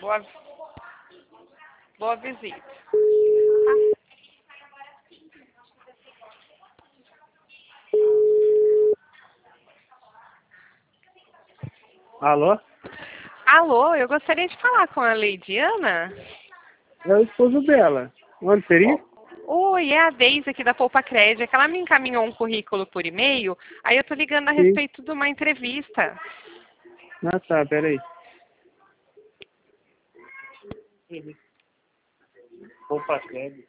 Boa, boa visita. Alô? Alô, eu gostaria de falar com a Leidiana. É o esposo dela. Onde seria? Oi, é a Deise aqui da Poupa Crédito, que ela me encaminhou um currículo por e-mail, aí eu tô ligando a Sim. respeito de uma entrevista. Ah, tá, peraí. Opa, Cléber.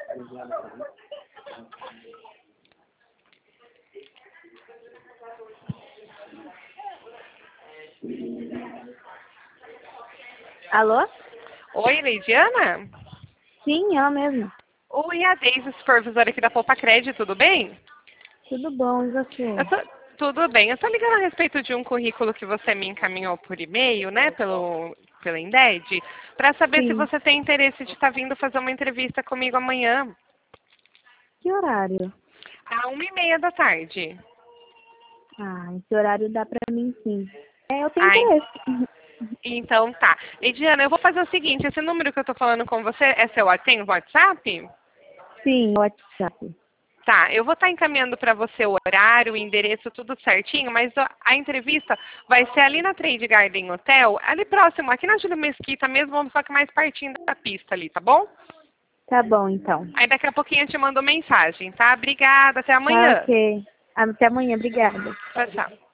Alô? Oi, Leidiana? Sim, ela mesma. Oi, é a Deise, supervisora aqui da Poupa Crédito, tudo bem? Tudo bom, e você? Tudo bem, eu tô ligando a respeito de um currículo que você me encaminhou por e-mail, né, pela Inded, para saber se Sim. você tem interesse de estar vindo fazer uma entrevista comigo amanhã, Que horário? às 1h30 da tarde. Ah, esse horário dá pra mim sim. Eu tenho Ai, interesse. então tá. Ediana, eu vou fazer o seguinte, esse número que eu tô falando com você tem o WhatsApp? Sim, WhatsApp. Tá, eu vou estar encaminhando para você o horário, o endereço, tudo certinho, mas a entrevista vai ser ali na Trade Garden Hotel, ali próximo, aqui na Júlio Mesquita mesmo, só que mais pertinho da pista ali, tá bom? Tá bom, então. Aí daqui a pouquinho eu te mando mensagem, tá? Obrigada, até Tá amanhã. ok. Até amanhã, obrigada. Tchau, tchau.